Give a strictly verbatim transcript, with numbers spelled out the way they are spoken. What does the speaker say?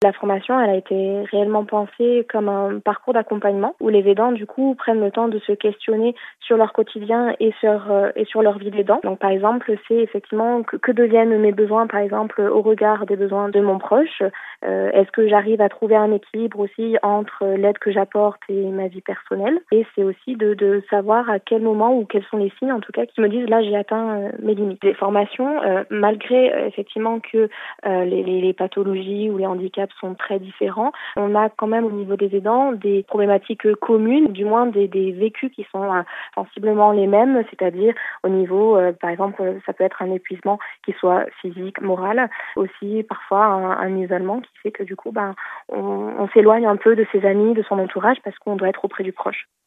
La formation, elle a été réellement pensée comme un parcours d'accompagnement où les aidants, du coup, prennent le temps de se questionner sur leur quotidien et sur, euh, et sur leur vie d'aidant. Donc, par exemple, c'est effectivement que, que deviennent mes besoins, par exemple, au regard des besoins de mon proche. Euh, est-ce que j'arrive à trouver un équilibre aussi entre l'aide que j'apporte et ma vie personnelle? Et c'est aussi de, de savoir à quel moment ou quels sont les signes, en tout cas, qui me disent là, j'ai atteint euh, mes limites. Les formations, euh, malgré euh, effectivement que euh, les, les, les pathologies ou les handicaps sont très différents, on a quand même au niveau des aidants des problématiques communes, du moins des, des vécus qui sont euh, sensiblement les mêmes, c'est-à-dire au niveau, euh, par exemple, ça peut être un épuisement qui soit physique, moral, aussi parfois un, un isolement qui fait que du coup, ben, on, on s'éloigne un peu de ses amis, de son entourage parce qu'on doit être auprès du proche.